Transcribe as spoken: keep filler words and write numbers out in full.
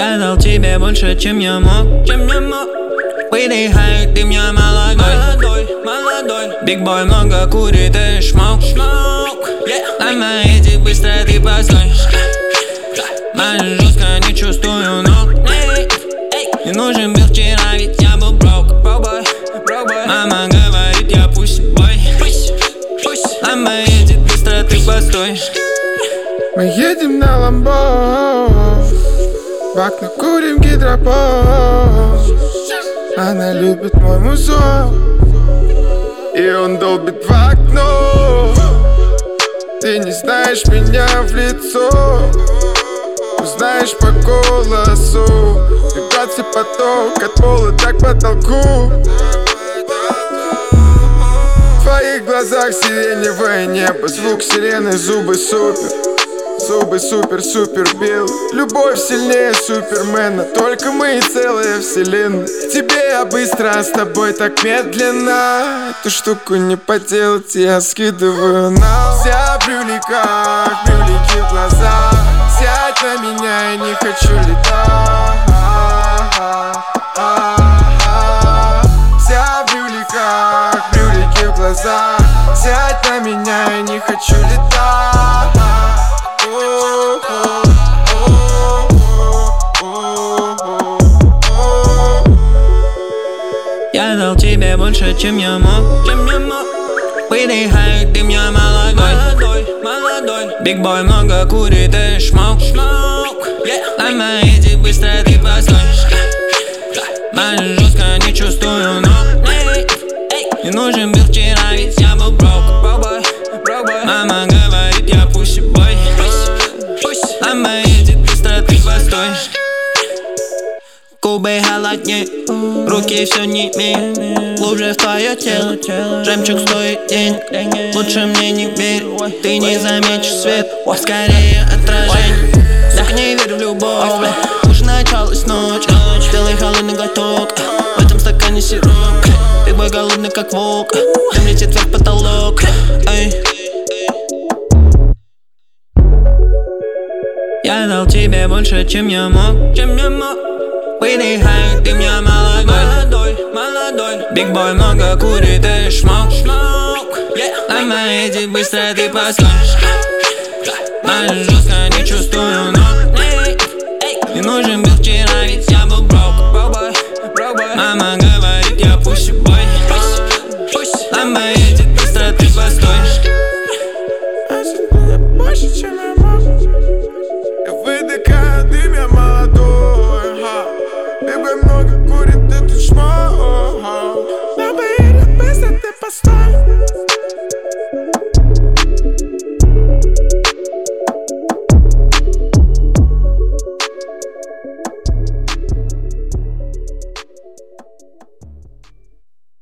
Я дал тебе больше, чем я мог, чем я мог. Выдыхай, ты меня молодой, молодой, молодой. Биг-бой много курит и шмок, шмок, yeah. На моей быстро ты постой. Мать жестко не чувствую ног. Не нужен был вчера, ведь я был брок. Мама говорит, я пусть-бой. На моей быстро ты постой. Мы едем на ламбо, в окна курим гидропон. Она любит мой музон, и он долбит в окно. Ты не знаешь меня в лицо, узнаешь по голосу. Вибрация поток от пола так к потолку. В твоих глазах сиреневое небо, звук сирены, зубы супер. Зубы супер-супер белые. Любовь сильнее супермена, только мы и целая вселенная. К тебе я быстро, а с тобой так медленно. Эту штуку не поделать, я скидываю на. Вся в брюликах, брюлики в глазах. Сядь на меня, я не хочу летать. Вся в брюликах, брюлики в глазах. Сядь на меня, я не хочу летать. Я дал тебе больше, чем я мог, чем я мог. Выдыхай, ты меня молодой, молодой, молодой. Биг-бой много курит и шмок, шмок, yeah. На моей быстро ты постой. Мать жестко не чувствую ног. Не нужен был вчера, ведь я был брок. Мама говорит, я пусть-бой. На моей быстро ты постой. Губы холоднее, руки все не имеют. Глубже в твое тело, жемчуг стоит денег. Лучше мне не верь, ты не заметишь свет. Скорее отражение, так не верю в любовь. Уже началась ночь, сделай холодный глоток. В этом стакане сироп, биг-бой голодный как волк. Дым летит вверх потолок, эй. Я дал тебе больше, чем я мог, чем я мог. Выдыхай, ты меня молодой, молодой, молодой. Биг-бой много курит и шмок, шмок, yeah. На моей быстро ты постой. Мать жестко не чувствую ног. Не нужен был вчера, ведь я был брок. Мама говорит, я пусть-бой. На моей быстро ты постой. Это больше, чем я мог. Я выдыхаю, ты меня молодой. Биг-бой много курит, и тут шмок. На моей быстро ты постой.